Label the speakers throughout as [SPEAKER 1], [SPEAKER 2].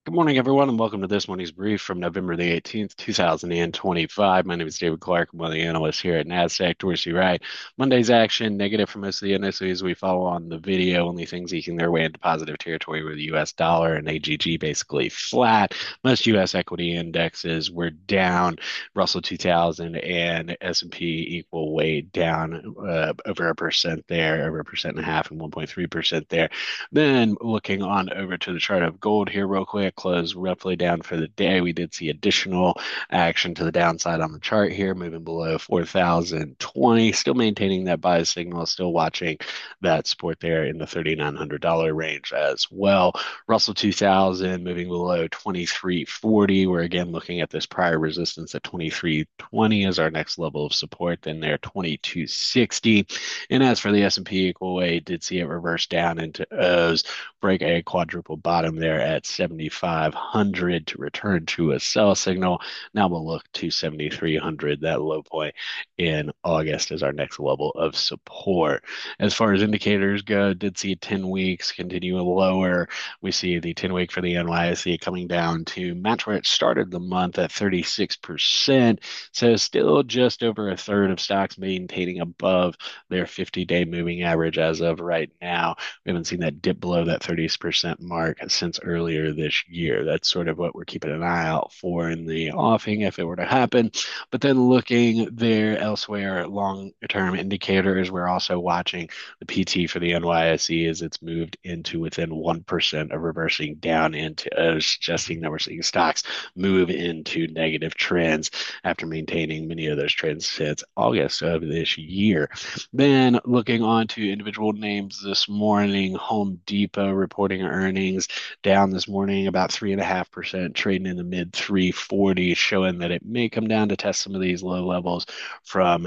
[SPEAKER 1] Good morning, everyone, and welcome to this morning's brief from November the 18th, 2025. My name is David Clark. I'm one of the analysts here at NASDAQ. Dorsey Wright. Monday's action negative for most of the indices we follow on the video. Only things eking their way into positive territory were the U.S. dollar and AGG basically flat. Most U.S. equity indexes were down. Russell 2000 and S&P equal weight down over a percent there, over a percent and a half, and 1.3% there. Then looking on over to the chart of gold here real quick, closed roughly down for the day. We did see additional action to the downside on the chart here, moving below 4,020, still maintaining that buy signal, still watching that support there in the $3,900 range as well. Russell 2000 moving below 2340. We're again looking at this prior resistance at 2320 as our next level of support, then there 2260. And as for the S&P equal weight, did see it reverse down into O's, break a quadruple bottom there at 7,500 to return to a sell signal. Now we'll look to 7,300, that low point in August as our next level of support. As far as indicators go, did see 10 weeks continue lower. We see the 10-week for the NYSE coming down to match where it started the month at 36%. So still just over a third of stocks maintaining above their 50-day moving average as of right now. We haven't seen that dip below that 30% mark since earlier this year. That's sort of what we're keeping an eye out for in the offing if it were to happen. But then looking there elsewhere at long-term indicators, we're also watching the PT for the NYSE as it's moved into within 1% of reversing down into suggesting that we're seeing stocks move into negative trends after maintaining many of those trends since August of this year. Then looking on to individual names this morning, Home Depot reporting earnings down this morning about 3.5%, trading in the mid 340s, showing that it may come down to test some of these low levels from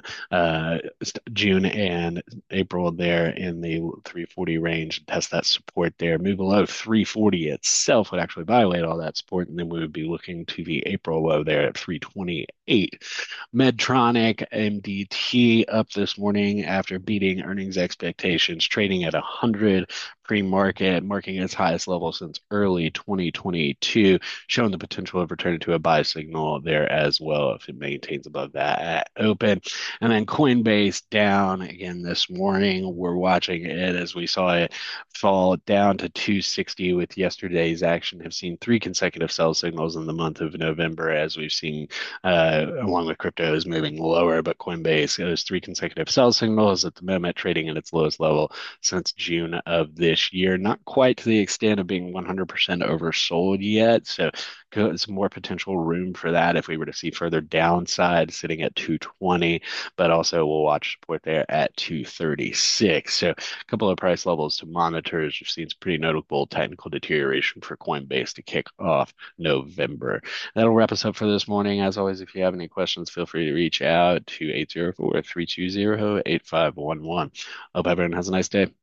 [SPEAKER 1] June and April there in the 340 range and test that support there. Move below 340 itself would actually violate all that support, and then we would be looking to the April low there at 328. Medtronic MDT up this morning after beating earnings expectations, trading at 100 pre-market, marking its highest level since early 2022, showing the potential of returning to a buy signal there as well if it maintains above that at open. And then Coinbase down again this morning. We're watching it as we saw it fall down to 260 with yesterday's action. Have seen three consecutive sell signals in the month of November as we've seen along with crypto is moving lower, but Coinbase has three consecutive sell signals at the moment, trading at its lowest level since June of this year. Not quite to the extent of being 100% oversold yet, so some more potential room for that if we were to see further downside sitting at 220, but also we'll watch support there at 236. So a couple of price levels to monitor as we've seen some pretty notable technical deterioration for Coinbase to kick off November. That'll wrap us up for this morning. As always, if you have any questions, feel free to reach out to 804-320-8511. Hope everyone has a nice day.